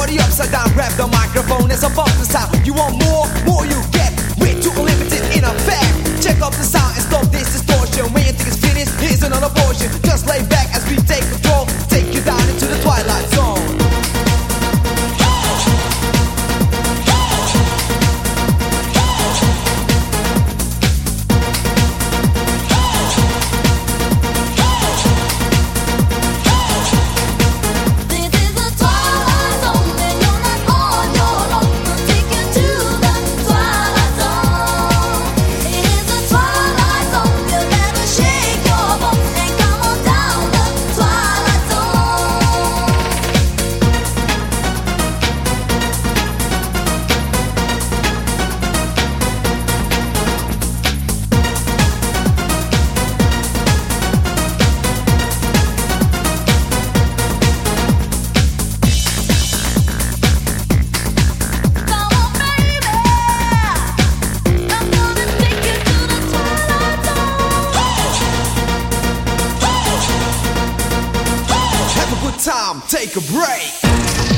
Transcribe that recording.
party upside down, grab the microphone as I bump the sound. You want more, more you get. Way too limited in effect. Check up the sound and stop this distortion. When you think it's finished, here's another portion. Just lay back as we take control. Take you down into the twilight zone. Time, take a break.